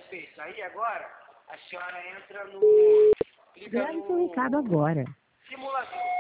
fez sair agora, a senhora entra no... Grave seu recado agora. Simulador.